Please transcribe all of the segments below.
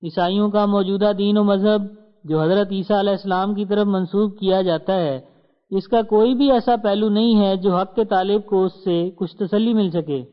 عیسائیوں کا موجودہ دین و مذہب جو حضرت عیسیٰ علیہ السلام کی طرف منسوب کیا جاتا ہے، اس کا کوئی بھی ایسا پہلو نہیں ہے جو حق کے طالب کو اس سے کچھ تسلی مل سکے۔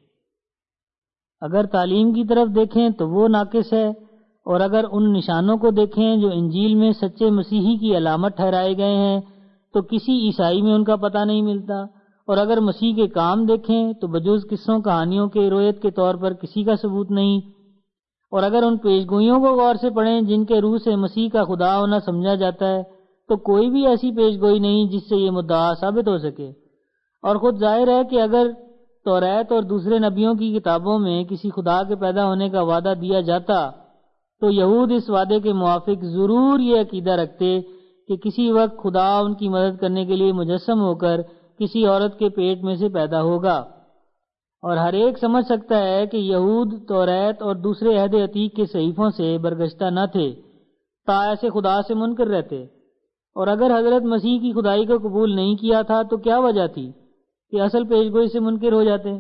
اگر تعلیم کی طرف دیکھیں تو وہ ناقص ہے، اور اگر ان نشانوں کو دیکھیں جو انجیل میں سچے مسیحی کی علامت ٹھہرائے گئے ہیں تو کسی عیسائی میں ان کا پتہ نہیں ملتا، اور اگر مسیح کے کام دیکھیں تو بجز قصوں کہانیوں کے روایت کے طور پر کسی کا ثبوت نہیں، اور اگر ان پیشگوئیوں کو غور سے پڑھیں جن کے روح سے مسیح کا خدا ہونا سمجھا جاتا ہے تو کوئی بھی ایسی پیشگوئی نہیں جس سے یہ مدعا ثابت ہو سکے۔ اور خود ظاہر ہے کہ اگر توریت اور دوسرے نبیوں کی کتابوں میں کسی خدا کے پیدا ہونے کا وعدہ دیا جاتا تو یہود اس وعدے کے موافق ضرور یہ عقیدہ رکھتے کہ کسی وقت خدا ان کی مدد کرنے کے لیے مجسم ہو کر کسی عورت کے پیٹ میں سے پیدا ہوگا۔ اور ہر ایک سمجھ سکتا ہے کہ یہود توریت اور دوسرے عہد عتیق کے صحیفوں سے برگشتہ نہ تھے، تا ایسے خدا سے منکر رہتے، اور اگر حضرت مسیح کی خدائی کو قبول نہیں کیا تھا تو کیا وجہ تھی کہ اصل پیشگوئی سے منکر ہو جاتے؟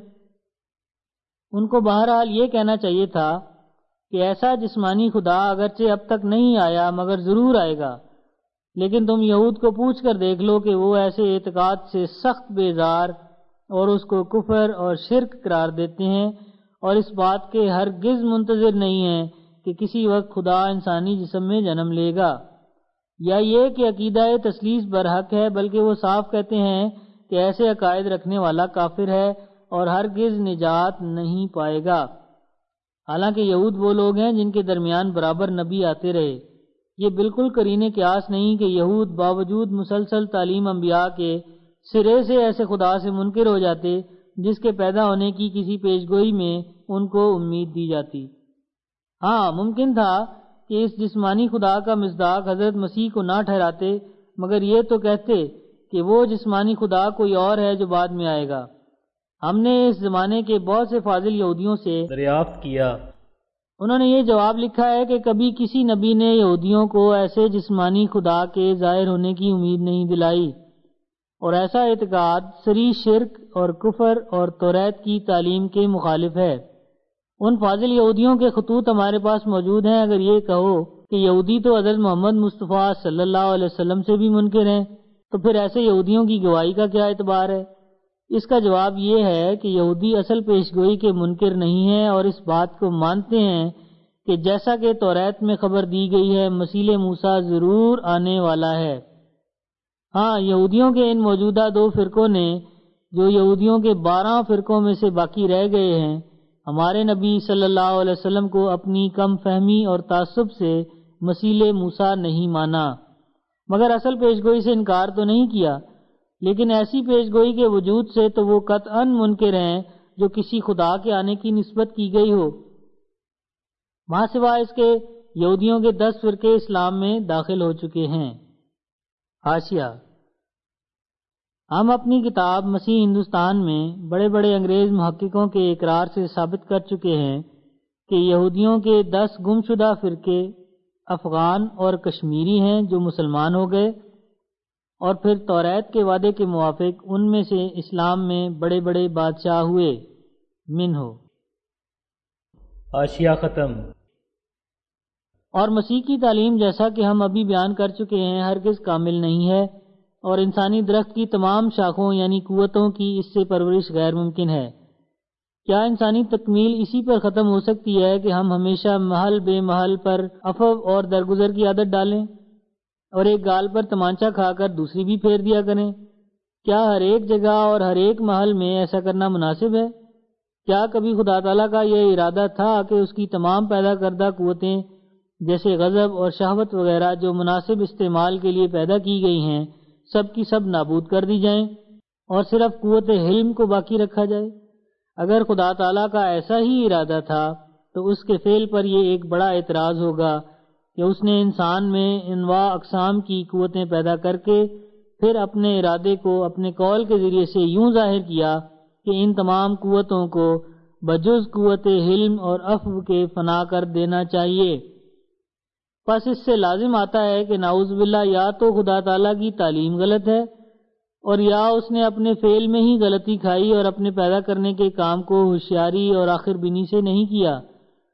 ان کو بہرحال یہ کہنا چاہیے تھا کہ ایسا جسمانی خدا اگرچہ اب تک نہیں آیا مگر ضرور آئے گا، لیکن تم یہود کو پوچھ کر دیکھ لو کہ وہ ایسے اعتقاد سے سخت بیزار اور اس کو کفر اور شرک قرار دیتے ہیں، اور اس بات کے ہرگز منتظر نہیں ہیں کہ کسی وقت خدا انسانی جسم میں جنم لے گا، یا یہ کہ عقیدہ تثلیث برحق ہے، بلکہ وہ صاف کہتے ہیں کہ ایسے عقائد رکھنے والا کافر ہے اور ہرگز نجات نہیں پائے گا۔ حالانکہ یہود وہ لوگ ہیں جن کے درمیان برابر نبی آتے رہے۔ یہ بالکل قرین قیاس نہیں کہ یہود باوجود مسلسل تعلیم انبیاء کے سرے سے ایسے خدا سے منکر ہو جاتے جس کے پیدا ہونے کی کسی پیشگوئی میں ان کو امید دی جاتی۔ ہاں، ممکن تھا کہ اس جسمانی خدا کا مصداق حضرت مسیح کو نہ ٹھہراتے، مگر یہ تو کہتے کہ وہ جسمانی خدا کوئی اور ہے جو بعد میں آئے گا۔ ہم نے اس زمانے کے بہت سے فاضل یہودیوں سے دریافت کیا، انہوں نے یہ جواب لکھا ہے کہ کبھی کسی نبی نے یہودیوں کو ایسے جسمانی خدا کے ظاہر ہونے کی امید نہیں دلائی، اور ایسا اعتقاد صریح شرک اور کفر اور توریت کی تعلیم کے مخالف ہے۔ ان فاضل یہودیوں کے خطوط ہمارے پاس موجود ہیں۔ اگر یہ کہو کہ یہودی تو حضرت محمد مصطفیٰ صلی اللہ علیہ وسلم سے بھی منکر ہیں تو پھر ایسے یہودیوں کی گواہی کا کیا اعتبار ہے؟ اس کا جواب یہ ہے کہ یہودی اصل پیشگوئی کے منکر نہیں ہیں اور اس بات کو مانتے ہیں کہ جیسا کہ توریت میں خبر دی گئی ہے مسیح موسیٰ ضرور آنے والا ہے۔ ہاں، یہودیوں کے ان موجودہ 2 فرقوں نے جو یہودیوں کے 12 فرقوں میں سے باقی رہ گئے ہیں، ہمارے نبی صلی اللہ علیہ وسلم کو اپنی کم فہمی اور تعصب سے مسیح موسیٰ نہیں مانا، مگر اصل پیشگوئی سے انکار تو نہیں کیا، لیکن ایسی پیشگوئی کے وجود سے تو وہ قطعاً منکر ہیں جو کسی خدا کے آنے کی نسبت کی گئی ہو۔ ماں سوائے اس کے یہودیوں کے 10 فرقے اسلام میں داخل ہو چکے ہیں۔ حاشیہ: ہم اپنی کتاب مسیح ہندوستان میں بڑے بڑے انگریز محققوں کے اقرار سے ثابت کر چکے ہیں کہ یہودیوں کے 10 گمشدہ فرقے افغان اور کشمیری ہیں جو مسلمان ہو گئے، اور پھر توریت کے وعدے کے موافق ان میں سے اسلام میں بڑے بڑے بادشاہ ہوئے۔ منہو۔ حاشیہ ختم۔ اور مسیح کی تعلیم جیسا کہ ہم ابھی بیان کر چکے ہیں ہرگز کامل نہیں ہے، اور انسانی درخت کی تمام شاخوں یعنی قوتوں کی اس سے پرورش غیر ممکن ہے۔ کیا انسانی تکمیل اسی پر ختم ہو سکتی ہے کہ ہم ہمیشہ محل بے محل پر عفو اور درگزر کی عادت ڈالیں اور ایک گال پر تمانچہ کھا کر دوسری بھی پھیر دیا کریں؟ کیا ہر ایک جگہ اور ہر ایک محل میں ایسا کرنا مناسب ہے؟ کیا کبھی خدا تعالیٰ کا یہ ارادہ تھا کہ اس کی تمام پیدا کردہ قوتیں جیسے غضب اور شہوت وغیرہ جو مناسب استعمال کے لیے پیدا کی گئی ہیں سب کی سب نابود کر دی جائیں اور صرف قوت حلم کو باقی رکھا جائے؟ اگر خدا تعالیٰ کا ایسا ہی ارادہ تھا تو اس کے فعل پر یہ ایک بڑا اعتراض ہوگا کہ اس نے انسان میں انواع اقسام کی قوتیں پیدا کر کے پھر اپنے ارادے کو اپنے قول کے ذریعے سے یوں ظاہر کیا کہ ان تمام قوتوں کو بجز قوت حلم اور عفو کے فنا کر دینا چاہیے۔ پس اس سے لازم آتا ہے کہ نعوذ باللہ یا تو خدا تعالیٰ کی تعلیم غلط ہے اور یا اس نے اپنے فعل میں ہی غلطی کھائی اور اپنے پیدا کرنے کے کام کو ہوشیاری اور آخر بینی سے نہیں کیا،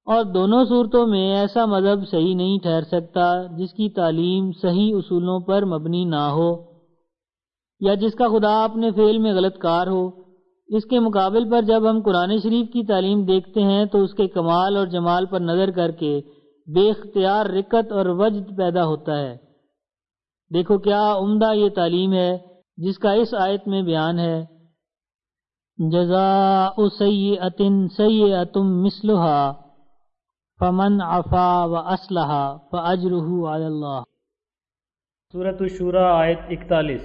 اور دونوں صورتوں میں ایسا مذہب صحیح نہیں ٹھہر سکتا جس کی تعلیم صحیح اصولوں پر مبنی نہ ہو یا جس کا خدا اپنے فعل میں غلط کار ہو۔ اس کے مقابل پر جب ہم قرآن شریف کی تعلیم دیکھتے ہیں تو اس کے کمال اور جمال پر نظر کر کے بے اختیار رقت اور وجد پیدا ہوتا ہے۔ دیکھو کیا عمدہ یہ تعلیم ہے جس کا اس آیت میں بیان ہے، جزاء سیئۃ سیئۃ مثلھا فمن عفا واصلح فاجرہ علی اللہ۔ سورۃ الشورى آیت 41۔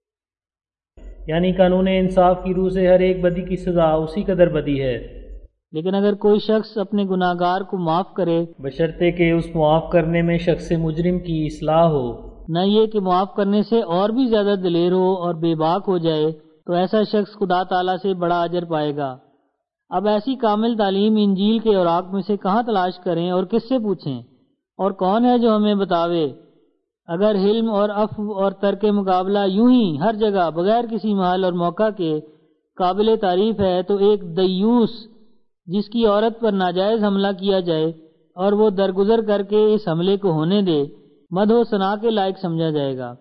یعنی قانون انصاف کی روح سے ہر ایک بدی کی سزا اسی قدر بدی ہے، لیکن اگر کوئی شخص اپنے گناہگار کو معاف کرے بشرطے کہ اس معاف کرنے میں شخص مجرم کی اصلاح ہو، نہ یہ کہ معاف کرنے سے اور بھی زیادہ دلیر ہو اور بے باک ہو جائے، تو ایسا شخص خدا تعالیٰ سے بڑا اجر پائے گا۔ اب ایسی کامل تعلیم انجیل کے اوراق میں سے کہاں تلاش کریں اور کس سے پوچھیں، اور کون ہے جو ہمیں بتاوے؟ اگر حلم اور عفو اور ترک مقابلہ یوں ہی ہر جگہ بغیر کسی محل اور موقع کے قابل تعریف ہے، تو ایک دیوس جس کی عورت پر ناجائز حملہ کیا جائے اور وہ درگزر کر کے اس حملے کو ہونے دے، مدح و ثنا کے لائق سمجھا جائے گا۔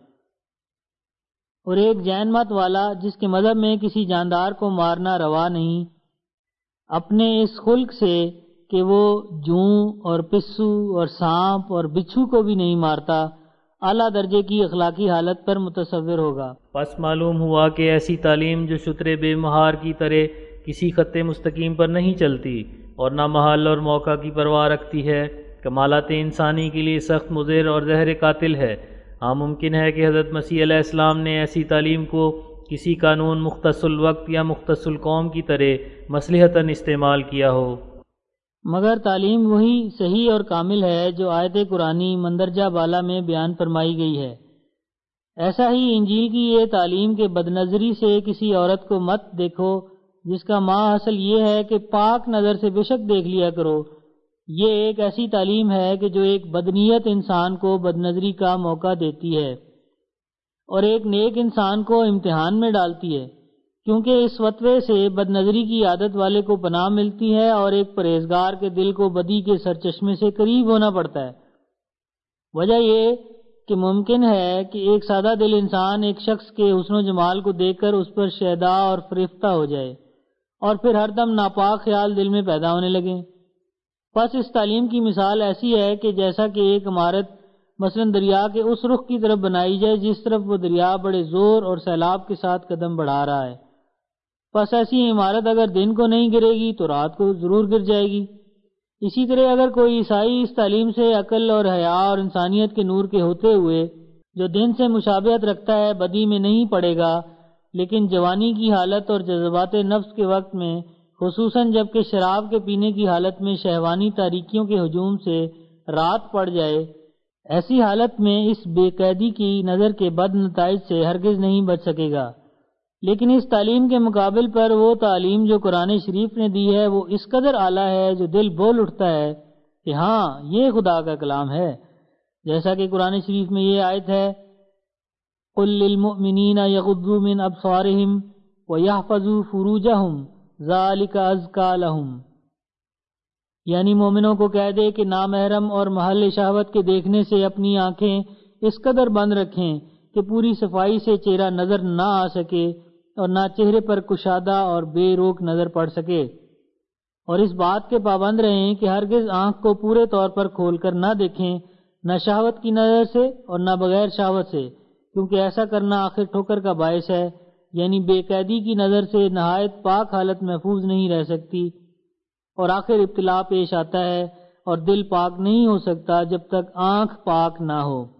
اور ایک جین مت والا جس کے مذہب میں کسی جاندار کو مارنا روا نہیں، اپنے اس خلق سے کہ وہ جوں اور پسو اور سانپ اور بچھو کو بھی نہیں مارتا، اعلیٰ درجے کی اخلاقی حالت پر متصور ہوگا۔ پس معلوم ہوا کہ ایسی تعلیم جو شتر بے مہار کی طرح کسی خط مستقیم پر نہیں چلتی اور نہ محل اور موقع کی پرواہ رکھتی ہے، کمالات انسانی کے لیے سخت مضر اور زہر قاتل ہے۔ ہاں ممکن ہے کہ حضرت مسیح علیہ السلام نے ایسی تعلیم کو کسی قانون مختص الوقت یا مختص القوم کی طرح مصلحتاً استعمال کیا ہو، مگر تعلیم وہی صحیح اور کامل ہے جو آیت قرآنی مندرجہ بالا میں بیان فرمائی گئی ہے۔ ایسا ہی انجیل کی یہ تعلیم کہ بدنظری سے کسی عورت کو مت دیکھو، جس کا ماحصل یہ ہے کہ پاک نظر سے بے شک دیکھ لیا کرو، یہ ایک ایسی تعلیم ہے کہ جو ایک بدنیت انسان کو بدنظری کا موقع دیتی ہے اور ایک نیک انسان کو امتحان میں ڈالتی ہے، کیونکہ اس فتوے سے بدنظری کی عادت والے کو پناہ ملتی ہے اور ایک پرہیزگار کے دل کو بدی کے سرچشمے سے قریب ہونا پڑتا ہے۔ وجہ یہ کہ ممکن ہے کہ ایک سادہ دل انسان ایک شخص کے حسن و جمال کو دیکھ کر اس پر شیدا اور فریفتہ ہو جائے اور پھر ہر دم ناپاک خیال دل میں پیدا ہونے لگے۔ پس اس تعلیم کی مثال ایسی ہے کہ جیسا کہ ایک عمارت مثلاً دریا کے اس رخ کی طرف بنائی جائے جس طرف وہ دریا بڑے زور اور سیلاب کے ساتھ قدم بڑھا رہا ہے، پس ایسی عمارت اگر دن کو نہیں گرے گی تو رات کو ضرور گر جائے گی۔ اسی طرح اگر کوئی عیسائی اس تعلیم سے عقل اور حیا اور انسانیت کے نور کے ہوتے ہوئے جو دن سے مشابہت رکھتا ہے بدی میں نہیں پڑے گا، لیکن جوانی کی حالت اور جذبات نفس کے وقت میں، خصوصاً جب کہ شراب کے پینے کی حالت میں شہوانی تاریکیوں کے ہجوم سے رات پڑ جائے، ایسی حالت میں اس بے قیدی کی نظر کے بد نتائج سے ہرگز نہیں بچ سکے گا۔ لیکن اس تعلیم کے مقابل پر وہ تعلیم جو قرآن شریف نے دی ہے وہ اس قدر اعلیٰ ہے جو دل بول اٹھتا ہے کہ ہاں یہ خدا کا کلام ہے، جیسا کہ قرآن شریف میں یہ آیت ہے، قُل لِّلْمُؤْمِنِينَ يَغُضُّوا مِنْ أَبْصَارِهِمْ وَيَحْفَظُوا فُرُوجَهُمْ ذَلِكَ أَزْكَىٰ لَهُمْ۔ یعنی مومنوں کو کہہ دے کہ نامحرم اور محل شہوت کے دیکھنے سے اپنی آنکھیں اس قدر بند رکھیں کہ پوری صفائی سے چہرہ نظر نہ آ سکے اور نہ چہرے پر کشادہ اور بے روک نظر پڑ سکے، اور اس بات کے پابند رہیں کہ ہرگز آنکھ کو پورے طور پر کھول کر نہ دیکھیں، نہ شہوت کی نظر سے اور نہ بغیر شہوت سے، کیونکہ ایسا کرنا آخر ٹھوکر کا باعث ہے، یعنی بے قیدی کی نظر سے نہایت پاک حالت محفوظ نہیں رہ سکتی، اور آخر ابتلا پیش آتا ہے اور دل پاک نہیں ہو سکتا جب تک آنکھ پاک نہ ہو۔